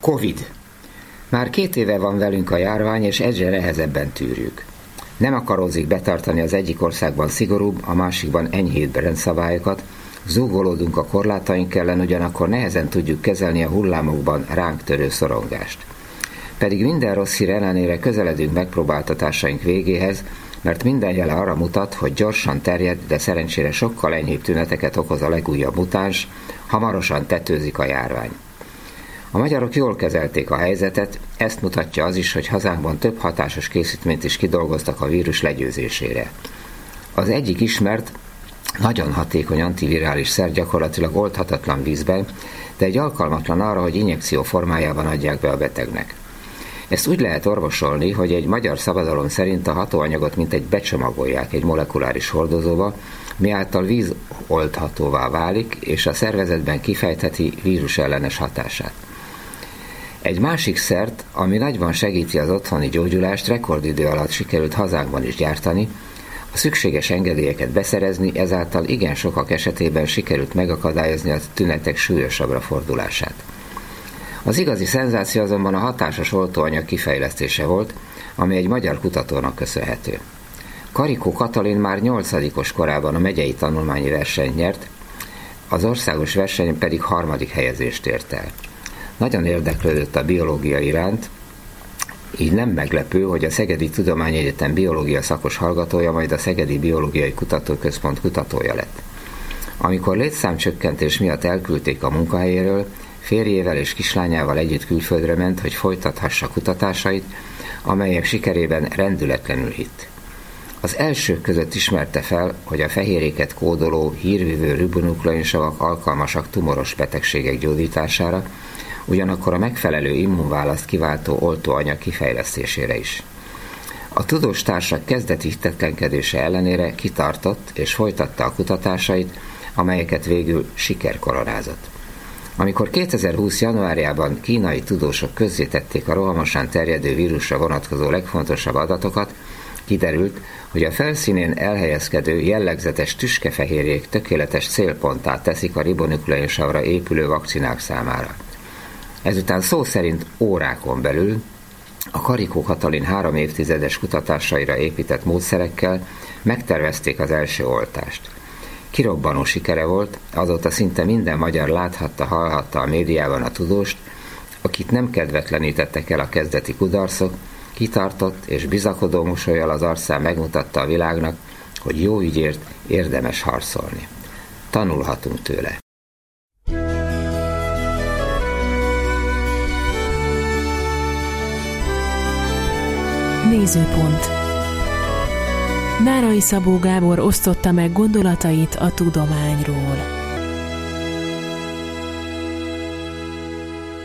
Covid. Már 2 éve van velünk a járvány, és egyre nehezebben tűrjük. Nem akarózik betartani az egyik országban szigorúbb, a másikban enyhébb rendszabályokat, zúgolódunk a korlátaink ellen, ugyanakkor nehezen tudjuk kezelni a hullámokban ránk törő szorongást. Pedig minden rossz hír ellenére közeledünk megpróbáltatásaink végéhez, mert minden jele arra mutat, hogy gyorsan terjed, de szerencsére sokkal enyhébb tüneteket okoz a legújabb mutáns, hamarosan tetőzik a járvány. A magyarok jól kezelték a helyzetet, ezt mutatja az is, hogy hazánkban több hatásos készítményt is kidolgoztak a vírus legyőzésére. Az egyik ismert, nagyon hatékony antivirális szer gyakorlatilag oldhatatlan vízben, de egy alkalmatlan arra, hogy injekció formájában adják be a betegnek. Ezt úgy lehet orvosolni, hogy egy magyar szabadalom szerint a hatóanyagot mintegy becsomagolják egy molekuláris hordozóba, miáltal vízoldhatóvá válik, és a szervezetben kifejtheti vírusellenes hatását. Egy másik szert, ami nagyban segíti az otthoni gyógyulást, rekordidő alatt sikerült hazánkban is gyártani, a szükséges engedélyeket beszerezni, ezáltal igen sokak esetében sikerült megakadályozni a tünetek súlyosabbra fordulását. Az igazi szenzáció azonban a hatásos oltóanyag kifejlesztése volt, ami egy magyar kutatónak köszönhető. Karikó Katalin már 8. korában a megyei tanulmányi versenyt nyert, az országos versenyen pedig 3. helyezést ért el. Nagyon érdeklődött a biológia iránt, így nem meglepő, hogy a Szegedi Tudományegyetem biológia szakos hallgatója, majd a Szegedi Biológiai Kutatóközpont kutatója lett. Amikor létszámcsökkentés miatt elküldték a munkahelyéről, férjével és kislányával együtt külföldre ment, hogy folytathassa kutatásait, amelyek sikerében rendületlenül hitt. Az elsők között ismerte fel, hogy a fehérjéket kódoló hírvívő ribonukleinsavak alkalmasak tumoros betegségek gyógyítására, ugyanakkor a megfelelő immunválaszt kiváltó oltóanyag kifejlesztésére is. A tudós társak kezdeti hitetlenkedése ellenére kitartott és folytatta a kutatásait, amelyeket végül siker koronázott. Amikor 2020. januárjában kínai tudósok közzétették a rohamosan terjedő vírusra vonatkozó legfontosabb adatokat, kiderült, hogy a felszínén elhelyezkedő jellegzetes tüskefehérjék tökéletes célponttá teszik a ribonukleinsavra épülő vakcinák számára. Ezután szó szerint órákon belül a Karikó Katalin 3 évtizedes kutatásaira épített módszerekkel megtervezték az első oltást. Kirobbanó sikere volt, azóta szinte minden magyar láthatta, hallhatta a médiában a tudóst, akit nem kedvetlenítettek el a kezdeti kudarcok, kitartott és bizakodó mosollyal az arcán megmutatta a világnak, hogy jó ügyért érdemes harcolni. Tanulhatunk tőle. Nézőpont. Nárai Szabó Gábor osztotta meg gondolatait a tudományról.